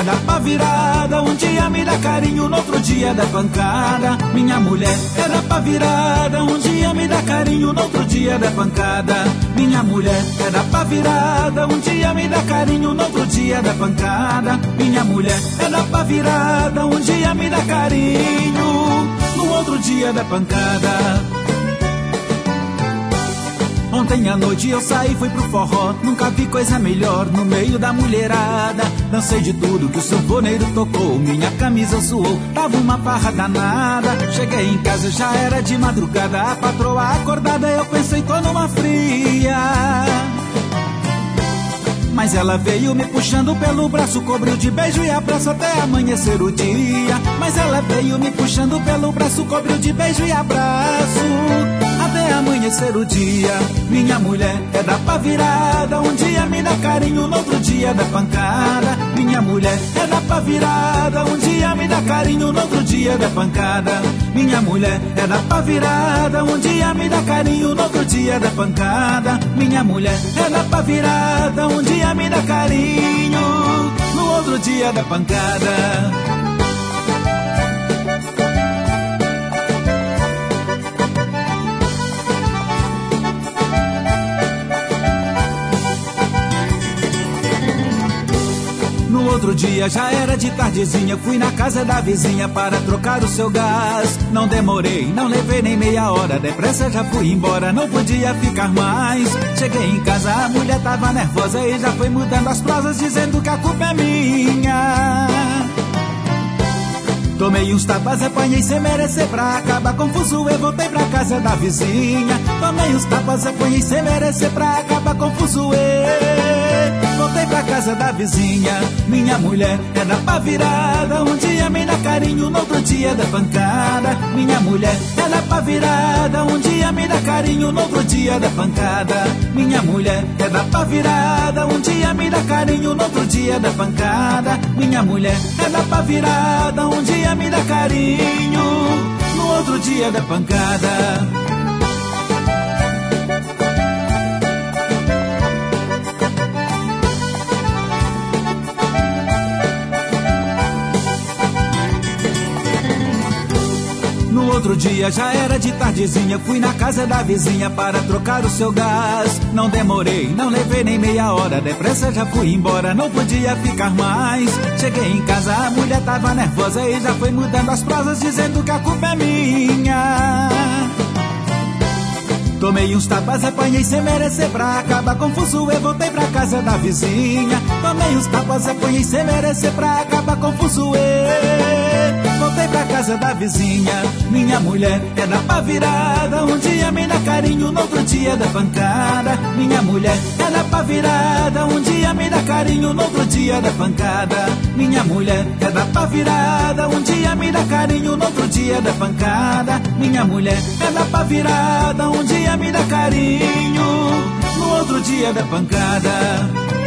dá pra virada, um dia me dá carinho, no outro dia dá pancada. Minha mulher é da pra virada, um dia me dá carinho, no outro dia dá pancada. Minha mulher é da pra virada, um dia me dá carinho, no outro dia dá pancada. Minha mulher é da pra virada, um dia me dá carinho, no outro dia dá pancada. Ontem à noite eu saí, fui pro forró, nunca vi coisa melhor no meio da mulherada. Dancei de tudo que o sanfoneiro tocou, minha camisa suou, tava uma farra danada. Cheguei em casa, já era de madrugada, a patroa acordada, eu pensei, tô numa fria. Mas ela veio me puxando pelo braço, cobriu de beijo e abraço até amanhecer o dia. Mas ela veio me puxando pelo braço, cobriu de beijo e abraço até amanhecer o dia. Minha mulher é da pá virada, um dia me dá carinho, no outro dia dá pancada. Minha mulher é da pá virada, um dia me dá carinho, no outro dia dá pancada. Minha mulher é da pá virada, um dia me dá carinho, no outro dia dá pancada. Minha mulher é da pá virada, um dia me dá carinho, no outro dia dá pancada. No outro dia já era de tardezinha, fui na casa da vizinha para trocar o seu gás. Não demorei, não levei nem meia hora, depressa já fui embora, não podia ficar mais. Cheguei em casa, a mulher tava nervosa e já foi mudando as prosas, dizendo que a culpa é minha. Tomei uns tapas, apanhei sem merecer, pra acabar confuso eu voltei pra casa da vizinha. Tomei uns tapas, apanhei sem merecer, pra acabar confuso eu voltei pra casa da vizinha. Minha mulher é da pá virada, um dia me dá carinho, no outro dia dá pancada. Minha mulher é da pá virada, um dia me dá carinho, no outro dia dá pancada. Minha mulher é da pá virada, um dia me dá carinho, no outro dia dá pancada. Minha mulher é da pá virada, um dia me dá carinho, no outro dia dá pancada. No outro dia já era de tardezinha, fui na casa da vizinha para trocar o seu gás. Não demorei, não levei nem meia hora, depressa já fui embora, não podia ficar mais. Cheguei em casa, a mulher tava nervosa e já foi mudando as prosas, dizendo que a culpa é minha. Tomei uns tapas, apanhei sem merecer, pra acabar confuso eu voltei pra casa da vizinha. Tomei uns tapas, apanhei sem merecer, pra acabar confuso eu voltei pra casa da vizinha. Minha mulher é da pá virada, um dia me dá carinho, no outro dia dá pancada. Minha mulher é da pá virada, um dia me dá carinho, no outro dia dá pancada. Minha mulher é da pá virada, um dia me dá carinho, no outro dia dá pancada. Minha mulher é da pá virada, um dia me dá carinho, no outro dia dá pancada.